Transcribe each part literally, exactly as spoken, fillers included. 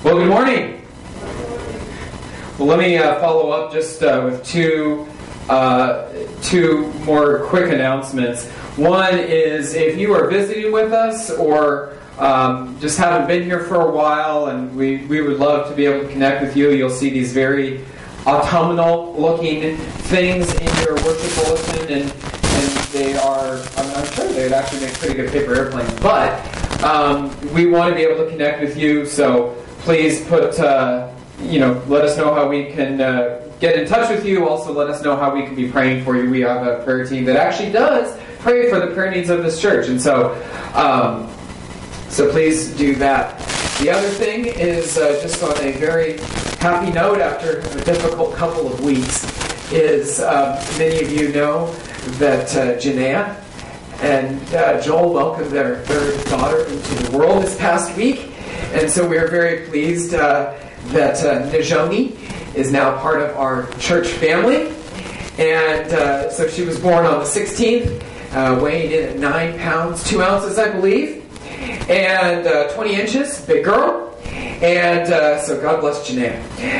Well, good morning. Well, let me uh, follow up just uh, with two uh, two more quick announcements. One is if you are visiting with us or um, just haven't been here for a while, and we, we would love to be able to connect with you. You'll see these very autumnal-looking things in your worship bulletin, and, and they are, I'm, I'm sure they'd actually make pretty good paper airplanes, but um, we want to be able to connect with you, so please put, uh, you know, let us know how we can uh, get in touch with you. Also, let us know how we can be praying for you. We have a prayer team that actually does pray for the prayer needs of this church, and so um, so please do that. The other thing is, uh, just on a very happy note after a difficult couple of weeks, is uh, many of you know that uh, Janaea and uh, Joel welcomed their third daughter into the world this past week. And so we are very pleased uh, that uh, Najoni is now part of our church family. And uh, so she was born on the sixteenth, uh, weighing in at nine pounds, two ounces, I believe. And uh, twenty inches, big girl. And uh, so God bless Janaea.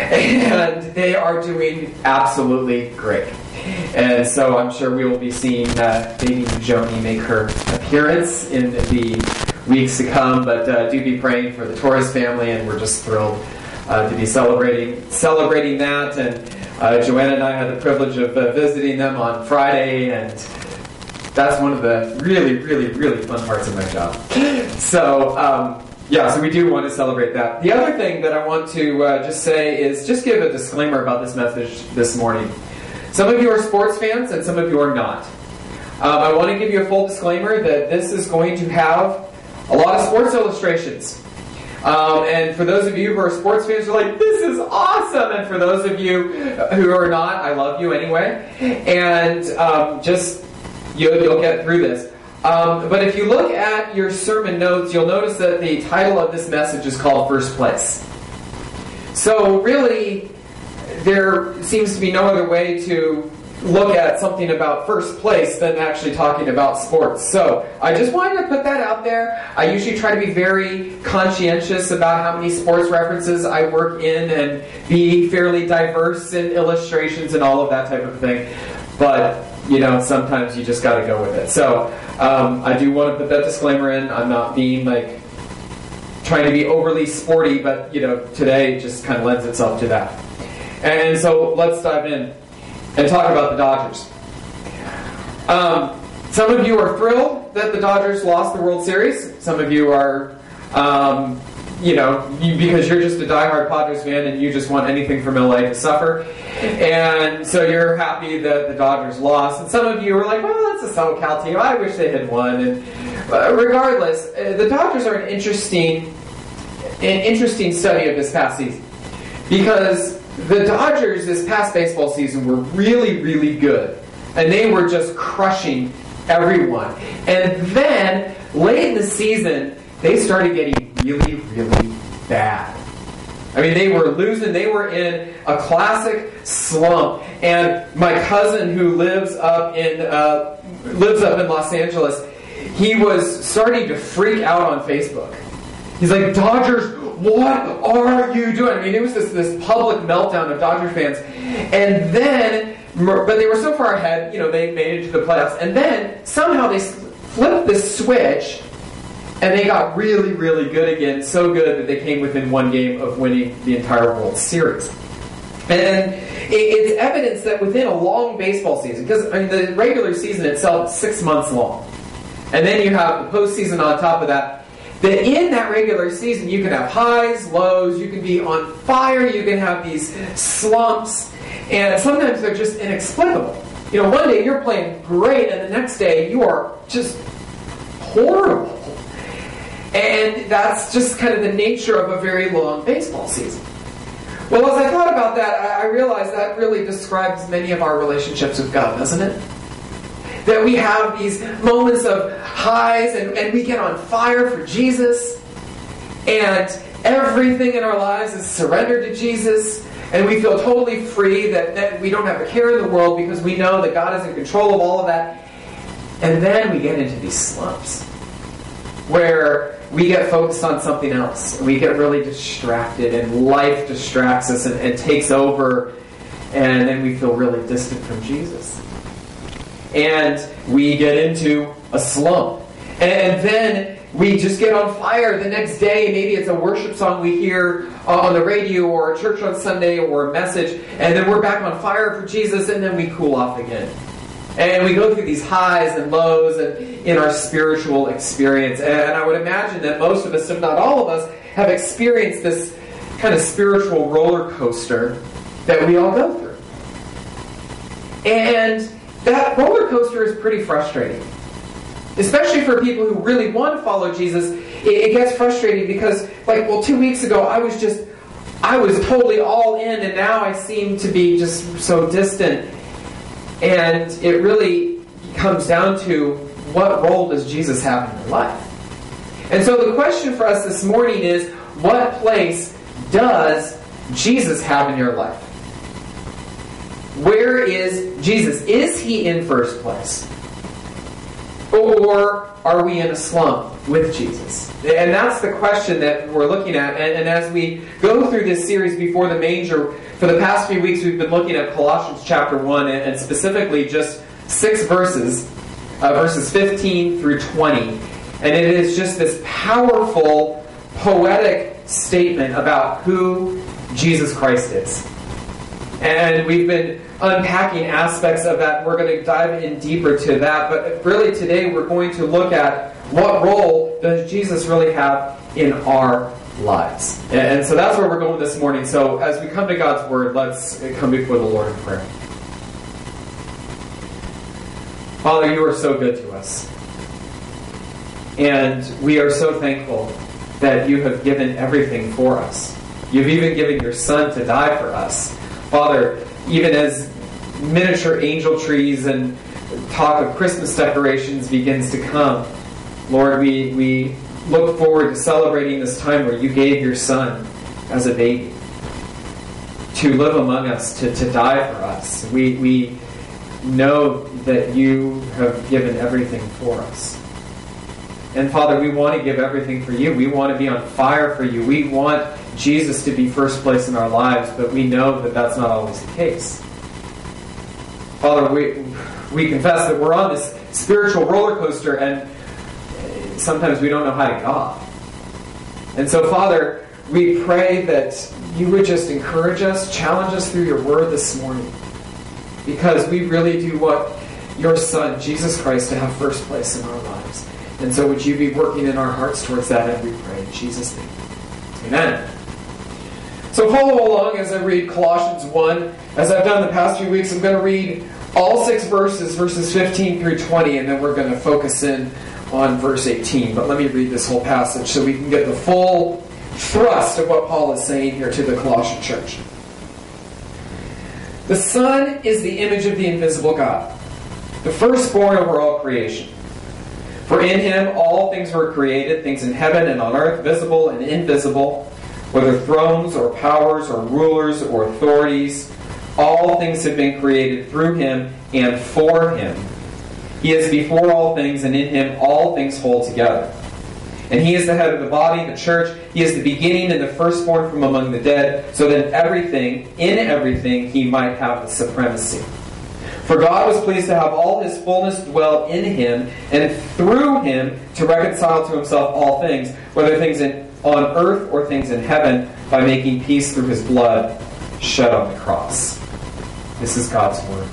And they are doing absolutely great. And so I'm sure we will be seeing uh, baby Najoni make her appearance in the weeks to come, but uh, do be praying for the Torres family, and we're just thrilled uh, to be celebrating celebrating that. And uh, Joanna and I had the privilege of uh, visiting them on Friday, and that's one of the really, really, really fun parts of my job. So, um, yeah, so we do want to celebrate that. The other thing that I want to uh, just say is just give a disclaimer about this message this morning. Some of you are sports fans, and some of you are not. Um, I want to give you a full disclaimer that this is going to have a lot of sports illustrations. Um, and for those of you who are sports fans, you're like, this is awesome! And for those of you who are not, I love you anyway. And um, just, you'll, you'll get through this. Um, but if you look at your sermon notes, you'll notice that the title of this message is called First Place. So really, there seems to be no other way to look at something about first place than actually talking about sports. So I just wanted to put that out there. I usually try to be very conscientious about how many sports references I work in and be fairly diverse in illustrations and all of that type of thing. But, you know, sometimes you just got to go with it. So um, I do want to put that disclaimer in. I'm not being like trying to be overly sporty, but, you know, today just kind of lends itself to that. And so let's dive in and talk about the Dodgers. Um, some of you are thrilled that the Dodgers lost the World Series. Some of you are, um, you know, you, because you're just a diehard Padres fan and you just want anything from L A to suffer. And so you're happy that the Dodgers lost. And some of you are like, well, it's a SoCal team. I wish they had won. And uh, regardless, uh, the Dodgers are an interesting, an interesting study of this past season. Because the Dodgers this past baseball season were really, really good. And they were just crushing everyone. And then, late in the season, they started getting really, really bad. I mean, they were losing. They were in a classic slump. And my cousin who lives up in uh, lives up in Los Angeles, he was starting to freak out on Facebook. He's like, Dodgers, what are you doing? I mean, it was this, this public meltdown of Dodger fans. And then, but they were so far ahead, you know, they made it to the playoffs. And then, somehow they flipped the switch, and they got really, really good again. So good that they came within one game of winning the entire World Series. And it's evidence that within a long baseball season, because I mean, the regular season itself is six months long. And then you have the postseason on top of that. That in that regular season, you can have highs, lows, you can be on fire, you can have these slumps, and sometimes they're just inexplicable. You know, one day you're playing great, and the next day you are just horrible. And that's just kind of the nature of a very long baseball season. Well, as I thought about that, I realized that really describes many of our relationships with God, doesn't it? That we have these moments of highs and, and we get on fire for Jesus, and everything in our lives is surrendered to Jesus, and we feel totally free that, that we don't have a care in the world because we know that God is in control of all of that. And then we get into these slumps where we get focused on something else. We get really distracted, and life distracts us and, and takes over, and then we feel really distant from Jesus. And we get into a slump. And then we just get on fire the next day. Maybe it's a worship song we hear on the radio or a church on Sunday or a message, and then we're back on fire for Jesus, and then we cool off again. And we go through these highs and lows and in our spiritual experience. And I would imagine that most of us, if not all of us, have experienced this kind of spiritual roller coaster that we all go through. And that roller coaster is pretty frustrating. Especially for people who really want to follow Jesus, it gets frustrating because, like, well, two weeks ago, I was just, I was totally all in, and now I seem to be just so distant. And it really comes down to, what role does Jesus have in your life? And so the question for us this morning is, what place does Jesus have in your life? Where is Jesus? Is He in first place? Or are we in a slump with Jesus? And that's the question that we're looking at. And, and as we go through this series Before the Manger, for the past few weeks we've been looking at Colossians chapter one, and, and specifically just six verses, uh, verses fifteen through twenty. And it is just this powerful, poetic statement about who Jesus Christ is. And we've been unpacking aspects of that. We're going to dive in deeper to that. But really today we're going to look at, what role does Jesus really have in our lives? And so that's where we're going this morning. So as we come to God's Word, let's come before the Lord in prayer. Father, you are so good to us. And we are so thankful that you have given everything for us. You've even given your Son to die for us. Father, even as miniature angel trees and talk of Christmas decorations begins to come, Lord, we, we look forward to celebrating this time where you gave your Son as a baby to live among us, to, to die for us. We, we know that you have given everything for us. And Father, we want to give everything for you. We want to be on fire for you. We want Jesus to be first place in our lives, but we know that that's not always the case. Father, we we confess that we're on this spiritual roller coaster, and sometimes we don't know how to get off. And so, Father, we pray that you would just encourage us, challenge us through your word this morning, because we really do want your Son, Jesus Christ, to have first place in our lives. And so would you be working in our hearts towards that, and we pray in Jesus' name. Amen. So follow along as I read Colossians one. As I've done the past few weeks, I'm going to read all six verses, verses fifteen through twenty, and then we're going to focus in on verse eighteen. But let me read this whole passage so we can get the full thrust of what Paul is saying here to the Colossian church. The Son is the image of the invisible God, the firstborn over all creation. For in Him all things were created, things in heaven and on earth, visible and invisible, whether thrones or powers or rulers or authorities. All things have been created through Him and for Him. He is before all things, and in Him all things hold together. And He is the head of the body, the church. He is the beginning and the firstborn from among the dead, so that everything, in everything, He might have the supremacy. For God was pleased to have all His fullness dwell in Him, and through Him to reconcile to Himself all things, whether things in, on earth or things in heaven, by making peace through His blood shed on the cross. This is God's Word.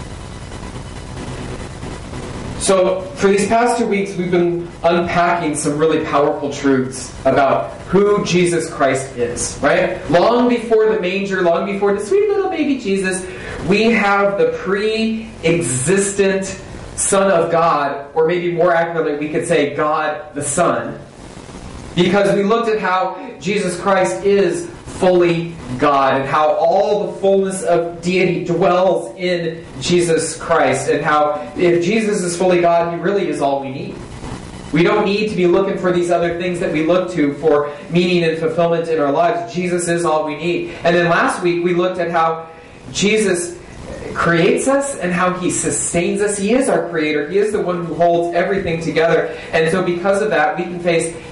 So, for these past two weeks, we've been unpacking some really powerful truths about who Jesus Christ is, right? Long before the manger, long before the sweet little baby Jesus, we have the pre-existent Son of God, or maybe more accurately, we could say God the Son, because we looked at how Jesus Christ is fully God, and how all the fullness of deity dwells in Jesus Christ, and how if Jesus is fully God, He really is all we need. We don't need to be looking for these other things that we look to for meaning and fulfillment in our lives. Jesus is all we need. And then last week we looked at how Jesus creates us and how He sustains us. He is our creator. He is the one who holds everything together. And so because of that, we can face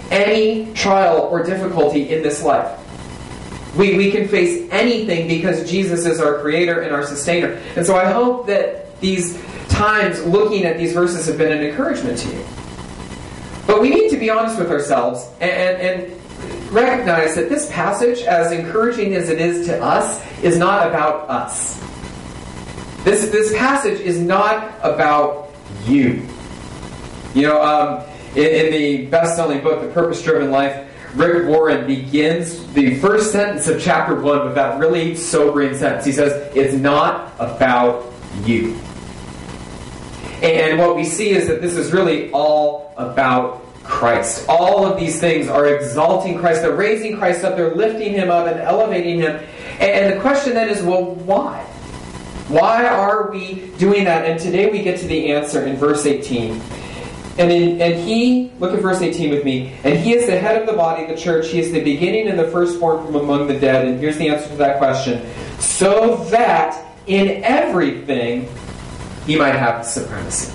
any trial or difficulty in this life. We, we can face anything because Jesus is our creator and our sustainer. And so I hope that these times looking at these verses have been an encouragement to you. But we need to be honest with ourselves and, and recognize that this passage, as encouraging as it is to us, is not about us. This, this passage is not about you. You know, um, in, in the best-selling book, The Purpose-Driven Life, Rick Warren begins the first sentence of chapter one with that really sobering sentence. He says, it's not about you. And what we see is that this is really all about Christ. All of these things are exalting Christ. They're raising Christ up. They're lifting Him up and elevating Him. And the question then is, well, why? Why are we doing that? And today we get to the answer in verse eighteen. And, in, and he, look at verse eighteen with me, and he is the head of the body, the church. He is the beginning and the firstborn from among the dead. And here's the answer to that question. So that in everything he might have supremacy.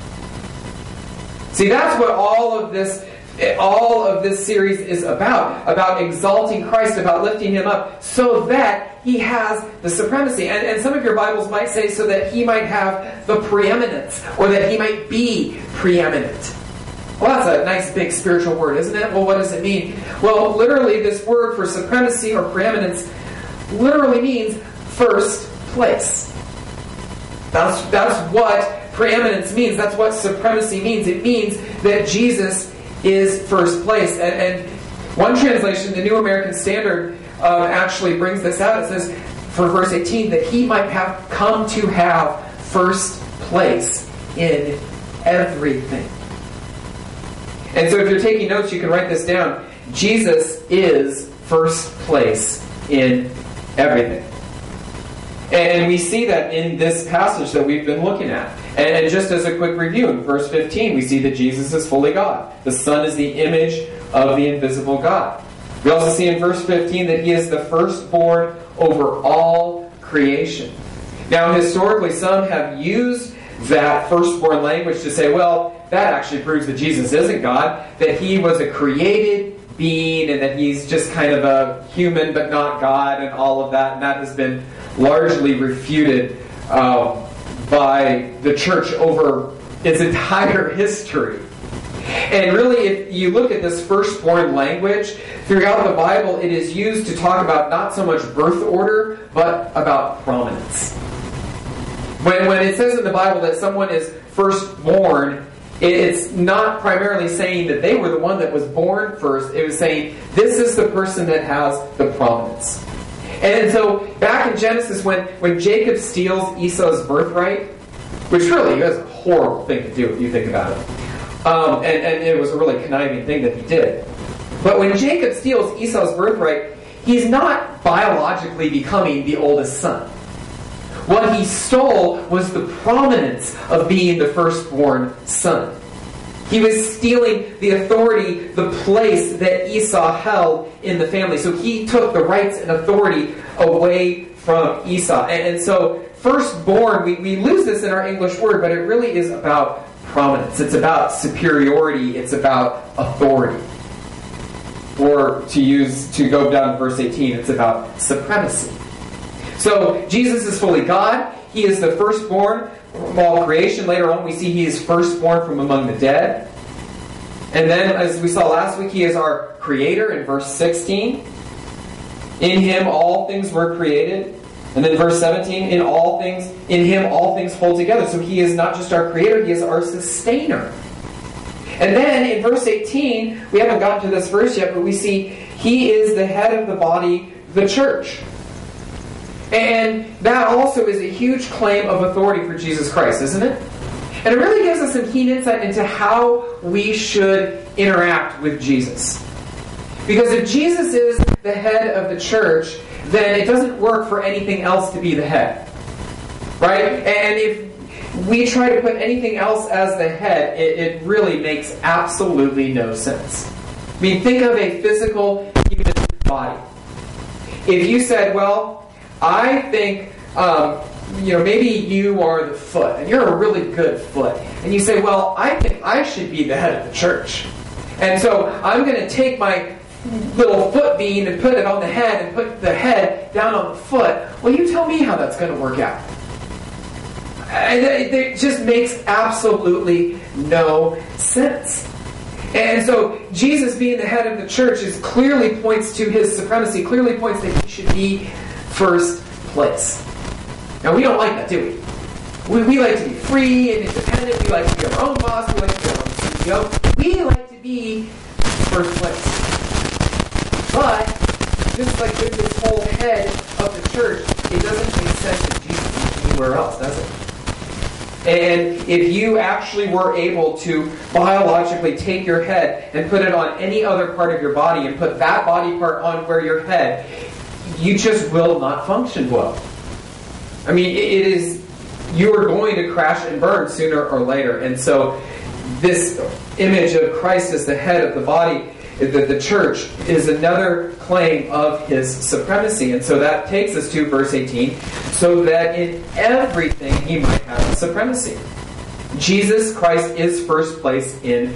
See, that's what all of this all of this series is about. About exalting Christ, about lifting Him up, so that He has the supremacy. And, and some of your Bibles might say, so that He might have the preeminence, or that He might be preeminent. Well, that's a nice big spiritual word, isn't it? Well, what does it mean? Well, literally, this word for supremacy or preeminence literally means first place. That's, that's what preeminence means. That's what supremacy means. It means that Jesus is first place. And, and one translation, the New American Standard, uh, actually brings this out. It says, for verse eighteen, that He might have come to have first place in everything. And so if you're taking notes, you can write this down. Jesus is first place in everything. And we see that in this passage that we've been looking at. And just as a quick review, in verse fifteen, we see that Jesus is fully God. The Son is the image of the invisible God. We also see in verse fifteen that He is the firstborn over all creation. Now, historically, some have used that firstborn language to say, well, that actually proves that Jesus isn't God, that He was a created being, and that He's just kind of a human but not God, and all of that. And that has been largely refuted um, by the church over its entire history. And really, if you look at this firstborn language, throughout the Bible, it is used to talk about not so much birth order, but about prominence. When, when it says in the Bible that someone is firstborn, it's not primarily saying that they were the one that was born first. It was saying, this is the person that has the prominence. And so, back in Genesis, when, when Jacob steals Esau's birthright, which really is a horrible thing to do if you think about it, um, and, and it was a really conniving thing that he did. But when Jacob steals Esau's birthright, he's not biologically becoming the oldest son. What he stole was the prominence of being the firstborn son. He was stealing the authority, the place that Esau held in the family. So he took the rights and authority away from Esau. And, and so firstborn, we, we lose this in our English word, but it really is about prominence. It's about superiority. It's about authority. Or to use, to go down to verse eighteen, it's about supremacy. So Jesus is fully God. He is the firstborn from all creation. Later on we see He is firstborn from among the dead. And then, as we saw last week, He is our Creator in verse sixteen. In Him all things were created. And then verse seventeen, in all things, in Him all things hold together. So He is not just our Creator, He is our Sustainer. And then in verse eighteen, we haven't gotten to this verse yet, but we see He is the head of the body, the church. And that also is a huge claim of authority for Jesus Christ, isn't it? And it really gives us some keen insight into how we should interact with Jesus. Because if Jesus is the head of the church, then it doesn't work for anything else to be the head. Right? And if we try to put anything else as the head, it, it really makes absolutely no sense. I mean, think of a physical human body. If you said, well, I think, um, you know, maybe you are the foot, and you're a really good foot. And you say, well, I think I should be the head of the church. And so I'm going to take my little foot bean and put it on the head and put the head down on the foot. Well, you tell me how that's going to work out. And it just makes absolutely no sense. And so Jesus being the head of the church is clearly points to his supremacy, clearly points that he should be first place. Now, we don't like that, do we? We, we like to be free and independent. We like to be our own boss. We like to be our own C E O. We like to be first place. But, just like with this whole head of the church, it doesn't make sense that Jesus is anywhere else, does it? And if you actually were able to biologically take your head and put it on any other part of your body and put that body part on where your head, you just will not function well. I mean, it is, you are going to crash and burn sooner or later. And so this image of Christ as the head of the body, the, the church, is another claim of his supremacy. And so that takes us to verse eighteen, so that in everything he might have supremacy. Jesus Christ is first place in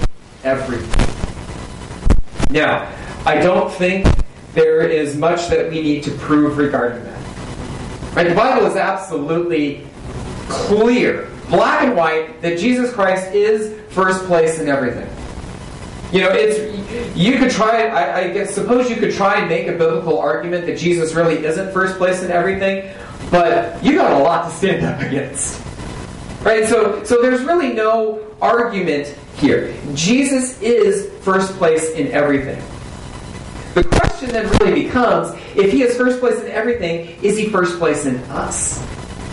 everything. Now, I don't think there is much that we need to prove regarding that. Right? The Bible is absolutely clear, black and white, that Jesus Christ is first place in everything. You know, it's you could try. I, I guess suppose you could try and make a biblical argument that Jesus really isn't first place in everything, but you got a lot to stand up against, right? So, so there's really no argument here. Jesus is first place in everything. The question then really becomes: if he is first place in everything, is he first place in us?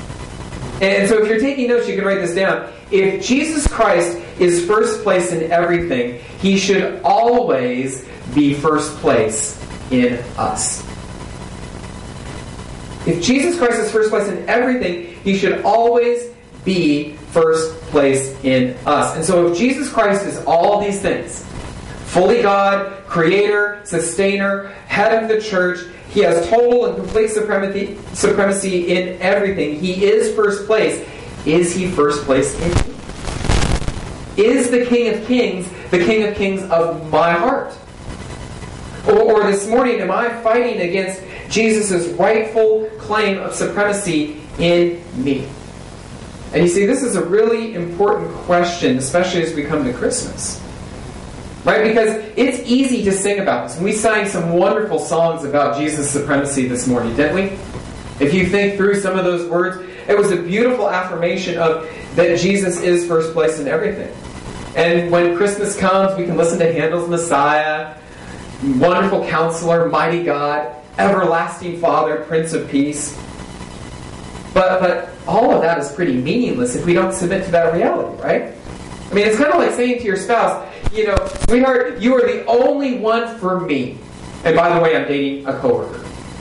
And so if you're taking notes, you can write this down. If Jesus Christ is first place in everything, he should always be first place in us. If Jesus Christ is first place in everything, he should always be first place in us. And so if Jesus Christ is all these things, fully God, creator, sustainer, head of the church, he has total and complete supremacy, supremacy in everything. He is first place. Is he first place in me? Is the King of Kings the King of Kings of my heart? Or, or this morning, am I fighting against Jesus' rightful claim of supremacy in me? And you see, this is a really important question, especially as we come to Christmas. Right? Because it's easy to sing about this. And we sang some wonderful songs about Jesus' supremacy this morning, didn't we? If you think through some of those words, it was a beautiful affirmation of that Jesus is first place in everything. And when Christmas comes, we can listen to Handel's Messiah, Wonderful Counselor, Mighty God, Everlasting Father, Prince of Peace. But, but all of that is pretty meaningless if we don't submit to that reality, right? I mean, it's kind of like saying to your spouse, you know, sweetheart, you are the only one for me. And by the way, I'm dating a coworker.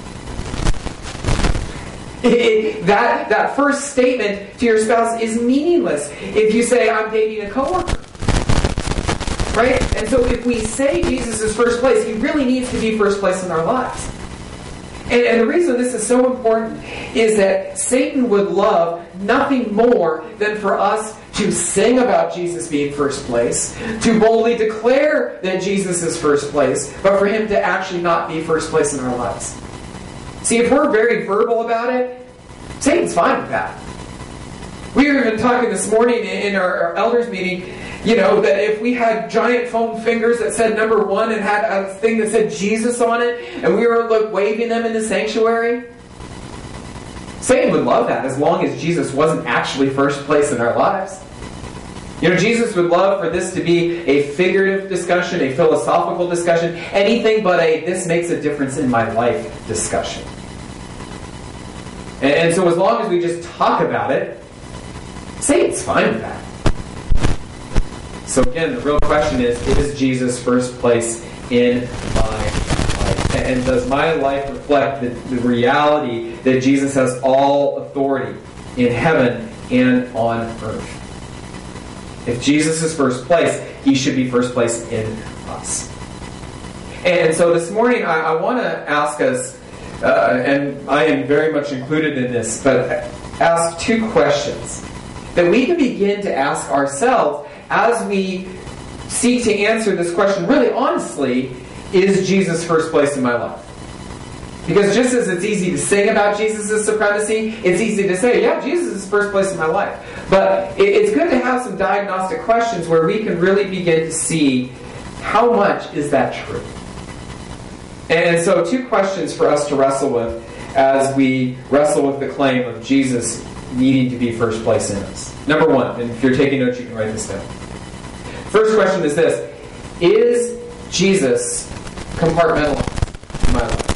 It, it, that, that first statement to your spouse is meaningless if you say, I'm dating a coworker. Right? And so if we say Jesus is first place, he really needs to be first place in our lives. And, and the reason this is so important is that Satan would love nothing more than for us to sing about Jesus being first place, to boldly declare that Jesus is first place, but for him to actually not be first place in our lives. See, if we're very verbal about it, Satan's fine with that. We were even talking this morning in our, our elders meeting, you know, that if we had giant foam fingers that said number one and had a thing that said Jesus on it, and we were like, waving them in the sanctuary, Satan would love that as long as Jesus wasn't actually first place in our lives. You know, Jesus would love for this to be a figurative discussion, a philosophical discussion, anything but a this makes a difference in my life discussion. And, and so as long as we just talk about it, Satan's fine with that. So again, the real question is, is Jesus first place in my life? And does my life reflect the, the reality that Jesus has all authority in heaven and on earth? If Jesus is first place, he should be first place in us. And so this morning, I, I want to ask us, uh, and I am very much included in this, but ask two questions that we can begin to ask ourselves as we seek to answer this question really honestly, is Jesus first place in my life? Because just as it's easy to sing about Jesus' supremacy, it's easy to say, yeah, Jesus is first place in my life. But it's good to have some diagnostic questions where we can really begin to see how much is that true. And so two questions for us to wrestle with as we wrestle with the claim of Jesus needing to be first place in us. Number one, and if you're taking notes, you can write this down. First question is this: is Jesus compartmentalized in my life?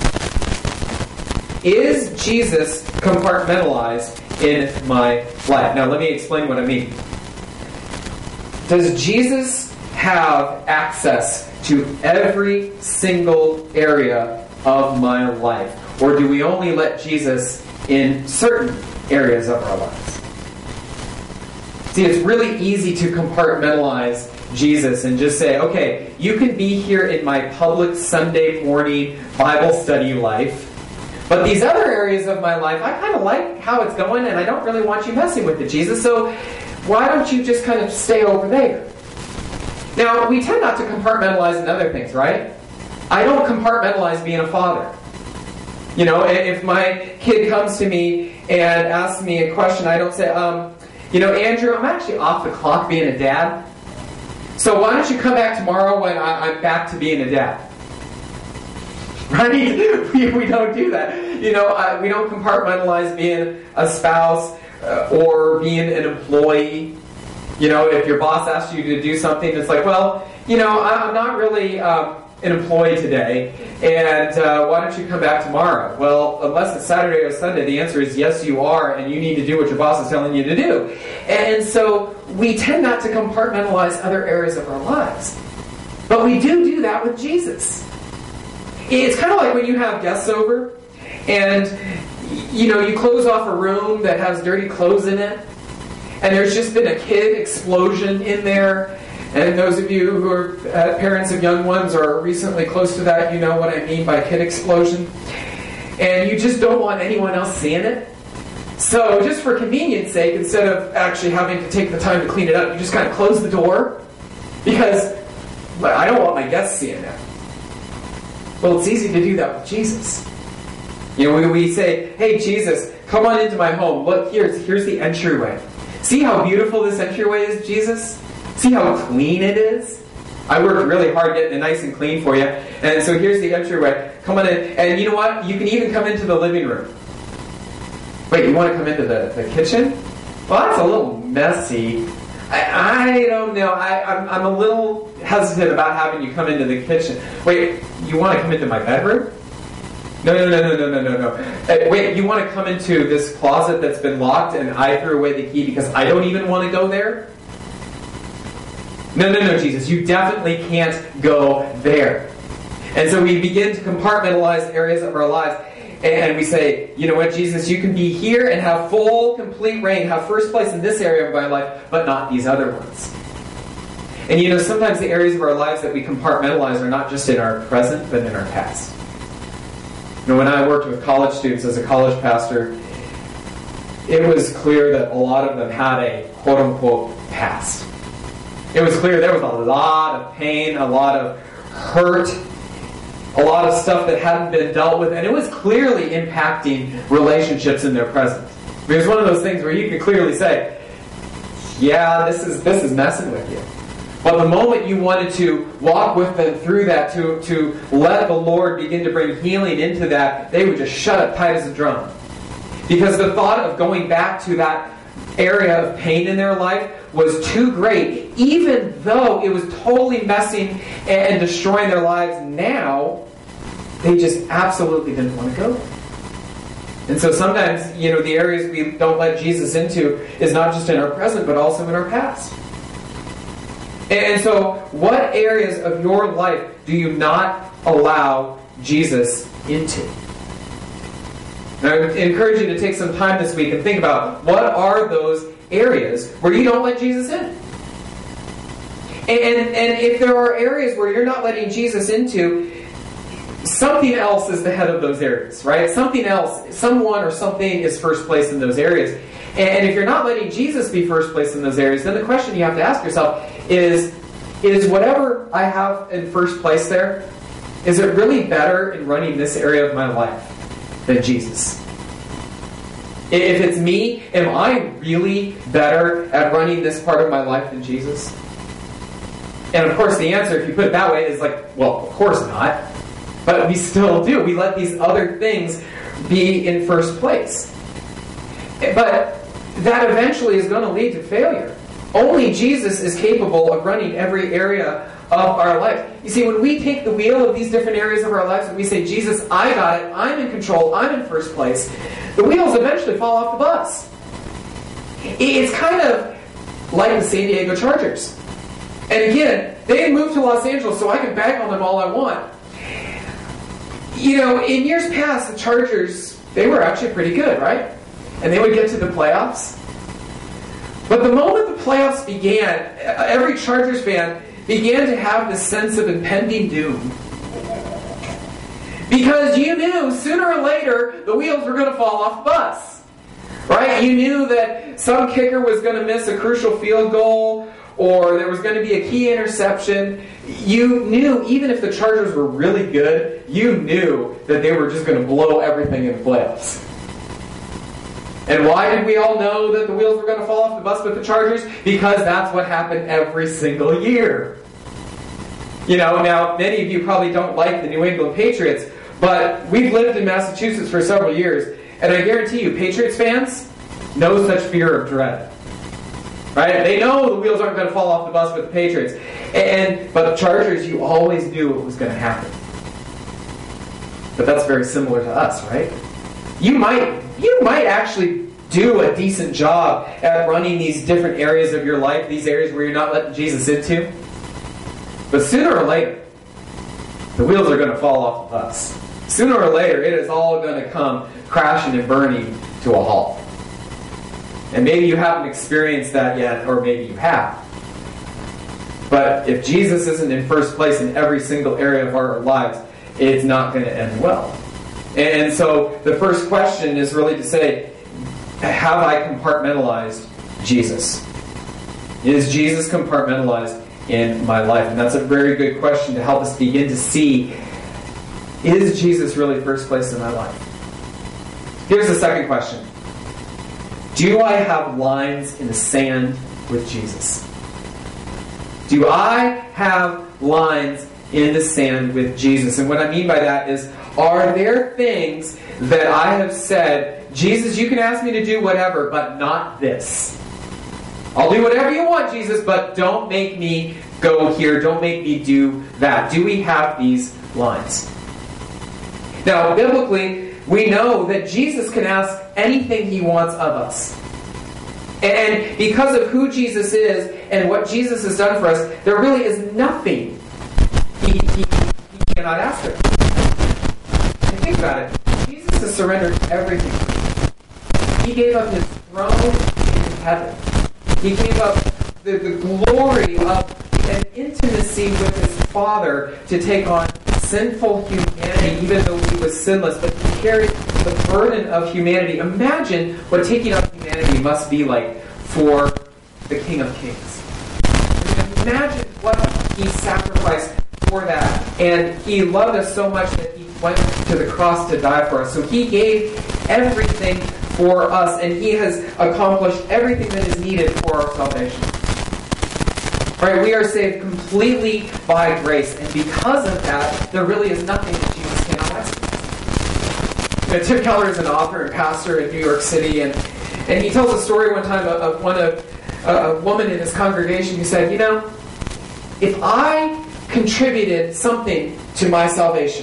Is Jesus compartmentalized in my life? Now, let me explain what I mean. Does Jesus have access to every single area of my life? Or do we only let Jesus in certain areas of our lives? See, it's really easy to compartmentalize Jesus and just say, okay, you can be here in my public Sunday morning Bible study life, but these other areas of my life, I kind of like how it's going, and I don't really want you messing with it, Jesus, so why don't you just kind of stay over there? Now, we tend not to compartmentalize in other things, right? I don't compartmentalize being a father. You know, if my kid comes to me and asks me a question, I don't say, um, you know, Andrew, I'm actually off the clock being a dad, so why don't you come back tomorrow when I'm back to being a dad? Right? We, we don't do that. You know, uh, we don't compartmentalize being a spouse uh, or being an employee. You know, if your boss asks you to do something, it's like, well, you know, I, I'm not really um, an employee today, and uh, why don't you come back tomorrow? Well, unless it's Saturday or Sunday, the answer is yes, you are, and you need to do what your boss is telling you to do. And so we tend not to compartmentalize other areas of our lives. But we do do that with Jesus. It's kind of like when you have guests over, and you know, you close off a room that has dirty clothes in it, and there's just been a kid explosion in there. And those of you who are uh, parents of young ones or recently close to that, you know what I mean by kid explosion. And you just don't want anyone else seeing it. So just for convenience sake, instead of actually having to take the time to clean it up, you just kind of close the door, because I don't want my guests seeing it. Well, it's easy to do that with Jesus. You know, we, we say, hey, Jesus, come on into my home. Look, here's, here's the entryway. See how beautiful this entryway is, Jesus? See how clean it is? I worked really hard getting it nice and clean for you. And so here's the entryway. Come on in. And you know what? You can even come into the living room. Wait, you want to come into the, the kitchen? Well, that's a little messy. I, I don't know. I, I'm, I'm a little hesitant about having you come into the kitchen. Wait, you want to come into my bedroom? No, no, no, no, no, no, no, no. Uh, wait, you want to come into this closet that's been locked and I threw away the key because I don't even want to go there? No, no, no, Jesus, you definitely can't go there. And so we begin to compartmentalize areas of our lives. And we say, you know what, Jesus, you can be here and have full, complete reign, have first place in this area of my life, but not these other ones. And you know, sometimes the areas of our lives that we compartmentalize are not just in our present, but in our past. You know, when I worked with college students as a college pastor, it was clear that a lot of them had a quote-unquote past. It was clear there was a lot of pain, a lot of hurt, a lot of stuff that hadn't been dealt with, and it was clearly impacting relationships in their present. I mean, it was one of those things where you could clearly say, yeah, this is this is messing with you. But the moment you wanted to walk with them through that, to, to let the Lord begin to bring healing into that, they would just shut up tight as a drum. Because the thought of going back to that area of pain in their life was too great, even though it was totally messing and destroying their lives now, they just absolutely didn't want to go there. And so sometimes, you know, the areas we don't let Jesus into is not just in our present, but also in our past. And so, what areas of your life do you not allow Jesus into? Now, I encourage you to take some time this week and think about what are those areas where you don't let Jesus in. And, and if there are areas where you're not letting Jesus into, something else is the head of those areas, right? Something else, someone or something is first place in those areas. And if you're not letting Jesus be first place in those areas, then the question you have to ask yourself is, is whatever I have in first place there, is it really better in running this area of my life than Jesus? If it's me, am I really better at running this part of my life than Jesus? And of course the answer, if you put it that way, is like, well, of course not. But we still do. We let these other things be in first place. But that eventually is going to lead to failure. Only Jesus is capable of running every area of our life. You see, when we take the wheel of these different areas of our lives and we say, Jesus, I got it, I'm in control, I'm in first place, the wheels eventually fall off the bus. It's kind of like the San Diego Chargers. And again, they moved to Los Angeles so I can bag on them all I want. You know, in years past, the Chargers, they were actually pretty good, right? And they would get to the playoffs. But the moment the playoffs began, every Chargers fan began to have this sense of impending doom. Because you knew sooner or later the wheels were going to fall off the bus. Right? You knew that some kicker was going to miss a crucial field goal, or there was going to be a key interception. You knew, even if the Chargers were really good, you knew that they were just going to blow everything in the playoffs. And why did we all know that the wheels were going to fall off the bus with the Chargers? Because that's what happened every single year. You know, now, many of you probably don't like the New England Patriots, but we've lived in Massachusetts for several years, and I guarantee you, Patriots fans, no such fear of dread. Right? They know the wheels aren't going to fall off the bus with the Patriots. And but the Chargers, you always knew it was going to happen. But that's very similar to us, right? You might you might actually do a decent job at running these different areas of your life, these areas where you're not letting Jesus into. But sooner or later, the wheels are going to fall off the bus. Sooner or later, it is all going to come crashing and burning to a halt. And maybe you haven't experienced that yet, or maybe you have. But if Jesus isn't in first place in every single area of our lives, it's not going to end well. And so the first question is really to say, have I compartmentalized Jesus? Is Jesus compartmentalized in my life? And that's a very good question to help us begin to see, is Jesus really first place in my life? Here's the second question. Do I have lines in the sand with Jesus? Do I have lines in the sand with Jesus? And what I mean by that is, are there things that I have said, Jesus, you can ask me to do whatever, but not this. I'll do whatever you want, Jesus, but don't make me go here. Don't make me do that. Do we have these lines? Now, biblically, we know that Jesus can ask anything He wants of us. And because of who Jesus is and what Jesus has done for us, there really is nothing He, he, he cannot ask of us. And think about it. Jesus has surrendered everything. He gave up His throne in heaven. He gave up the, the glory of an intimacy with His Father to take on sinful humanity, even though He was sinless, but He carried the burden of humanity. Imagine what taking on humanity must be like for the King of Kings. Imagine what He sacrificed for that. And He loved us so much that He went to the cross to die for us. So He gave everything for us, and He has accomplished everything that is needed for our salvation. Right, we are saved completely by grace, and because of that, there really is nothing that Jesus cannot ask us. You know, Tim Keller is an author and pastor in New York City, and, and he tells a story one time of, of one of uh, a woman in his congregation who said, you know, if I contributed something to my salvation,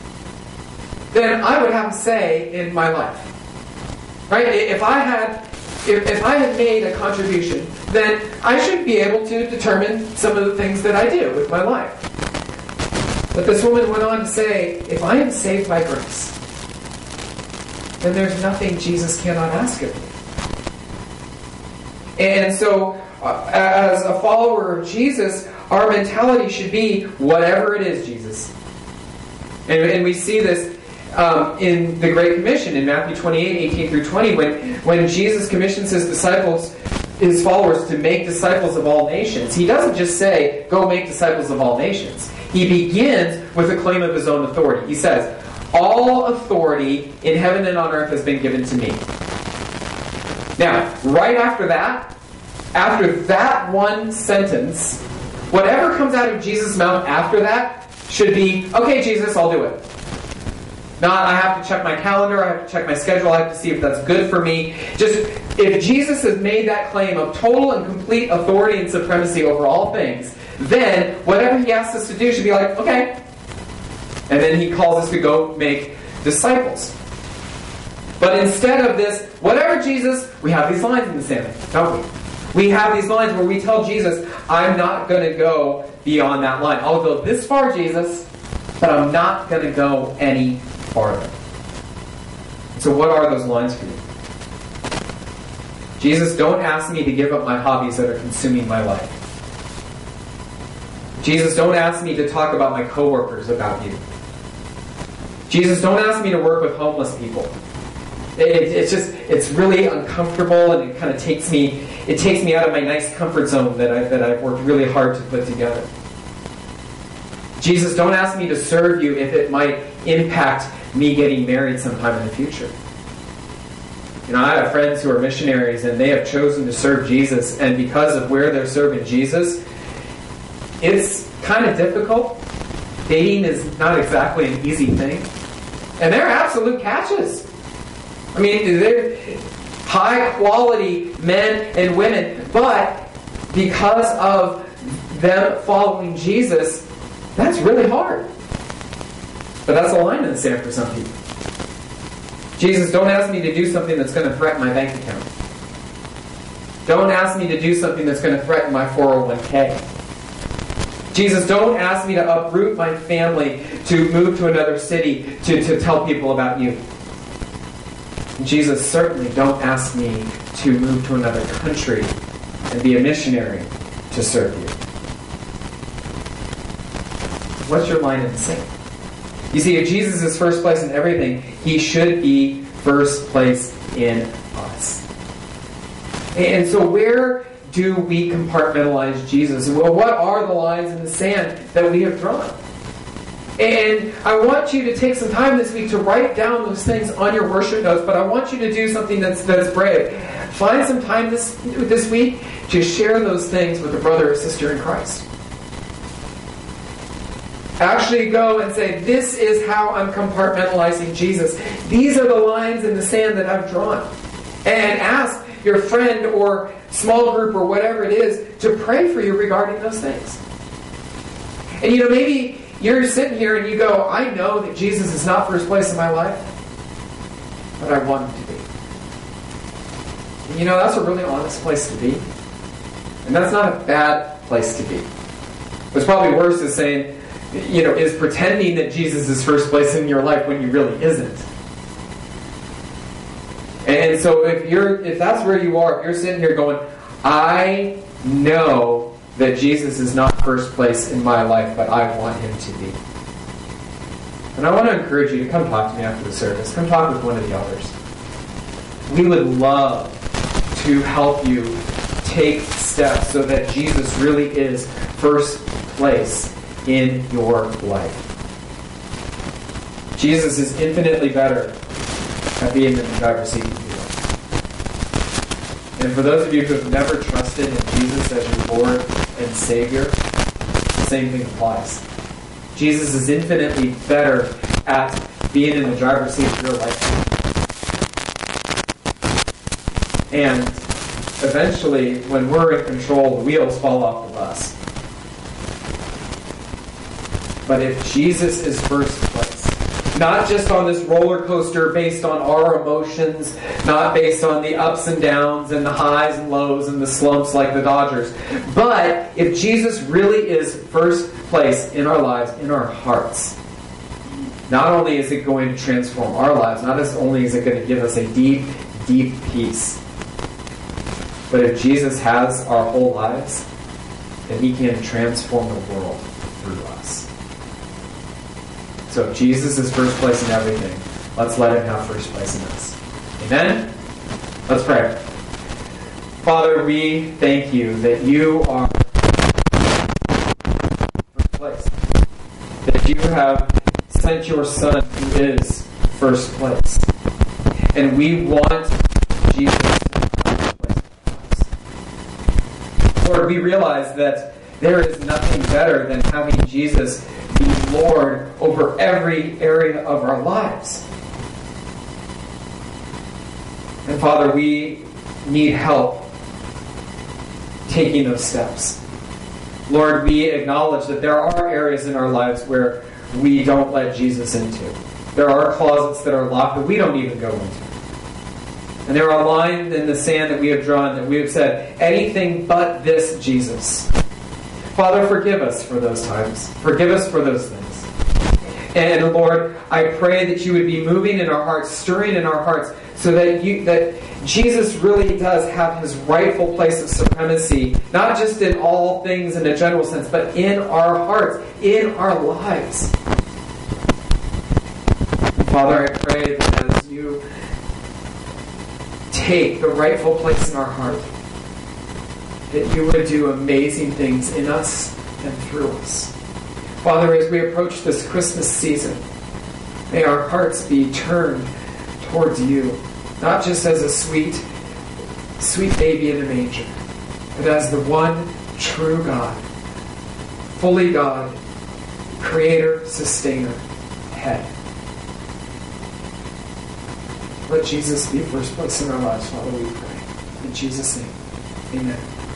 then I would have a say in my life. Right? If I had if, if I had made a contribution, then I should be able to determine some of the things that I do with my life. But this woman went on to say, if I am saved by grace, then there's nothing Jesus cannot ask of me. And so, uh, as a follower of Jesus, our mentality should be, whatever it is, Jesus. And, and we see this Um, in the Great Commission in Matthew twenty-eight, eighteen through twenty, when, when Jesus commissions His disciples his followers to make disciples of all nations, he doesn't just say, go make disciples of all nations. He begins with a claim of his own authority. He says, all authority in heaven and on earth has been given to me. Now, right after that, after that one sentence, whatever comes out of Jesus' mouth after that should be, okay, Jesus, I'll do it. Not, I have to check my calendar, I have to check my schedule, I have to see if that's good for me. Just, if Jesus has made that claim of total and complete authority and supremacy over all things, then whatever he asks us to do should be like, okay. And then he calls us to go make disciples. But instead of this, whatever Jesus, we have these lines in the sand, don't we? We have these lines where we tell Jesus, I'm not going to go beyond that line. I'll go this far, Jesus, but I'm not going to go any farther. So what are those lines for you? Jesus, don't ask me to give up my hobbies that are consuming my life. Jesus, don't ask me to talk about my coworkers about you. Jesus, don't ask me to work with homeless people. It, it, it's just, it's really uncomfortable, and it kind of takes me, it takes me out of my nice comfort zone that, I, that I've worked really hard to put together. Jesus, don't ask me to serve you if it might impact me getting married sometime in the future. You know, I have friends who are missionaries, and they have chosen to serve Jesus, and because of where they're serving Jesus, it's kind of difficult. Dating is not exactly an easy thing. And they're absolute catches. I mean, they're high-quality men and women, but because of them following Jesus, that's really hard. But that's a line in the sand for some people. Jesus, don't ask me to do something that's going to threaten my bank account. Don't ask me to do something that's going to threaten my four oh one k. Jesus, don't ask me to uproot my family to move to another city to, to tell people about you. Jesus, certainly don't ask me to move to another country and be a missionary to serve you. What's your line in the sand? You see, if Jesus is first place in everything, he should be first place in us. And so where do we compartmentalize Jesus? Well, what are the lines in the sand that we have drawn? And I want you to take some time this week to write down those things on your worship notes, but I want you to do something that's that's brave. Find some time this, this week to share those things with a brother or sister in Christ. Actually go and say, this is how I'm compartmentalizing Jesus. These are the lines in the sand that I've drawn. And ask your friend or small group or whatever it is to pray for you regarding those things. And you know, maybe you're sitting here and you go, I know that Jesus is not first place in my life, but I want him to be. And you know, that's a really honest place to be. And that's not a bad place to be. What's probably worse is saying, you know, is pretending that Jesus is first place in your life when he really isn't. And so if you're, if that's where you are, if you're sitting here going, I know that Jesus is not first place in my life, but I want him to be. And I want to encourage you to come talk to me after the service. Come talk with one of the elders. We would love to help you take steps so that Jesus really is first place in your life. Jesus is infinitely better at being in the driver's seat than you are. And for those of you who have never trusted in Jesus as your Lord and Savior, the same thing applies. Jesus is infinitely better at being in the driver's seat of your life. And eventually, when we're in control, the wheels fall off the bus. But if Jesus is first place, not just on this roller coaster based on our emotions, not based on the ups and downs and the highs and lows and the slumps like the Dodgers, but if Jesus really is first place in our lives, in our hearts, not only is it going to transform our lives, not as only is it going to give us a deep, deep peace, but if Jesus has our whole lives, then he can transform the world through us. So if Jesus is first place in everything, let's let him have first place in us. Amen? Let's pray. Father, we thank you that you are first place. That you have sent your Son who is first place. And we want Jesus to be first place. Lord, we realize that there is nothing better than having Jesus be Lord over every area of our lives. And Father, we need help taking those steps. Lord, we acknowledge that there are areas in our lives where we don't let Jesus into. There are closets that are locked that we don't even go into. And there are lines in the sand that we have drawn that we have said, anything but this Jesus. Father, forgive us for those times. Forgive us for those things. And Lord, I pray that you would be moving in our hearts, stirring in our hearts, so that you that Jesus really does have his rightful place of supremacy, not just in all things in a general sense, but in our hearts, in our lives. Father, I pray that as you take the rightful place in our heart, that you would do amazing things in us and through us. Father, as we approach this Christmas season, may our hearts be turned towards you, not just as a sweet, sweet baby in a manger, but as the one true God, fully God, creator, sustainer, head. Let Jesus be first place in our lives, Father, we pray. In Jesus' name, amen.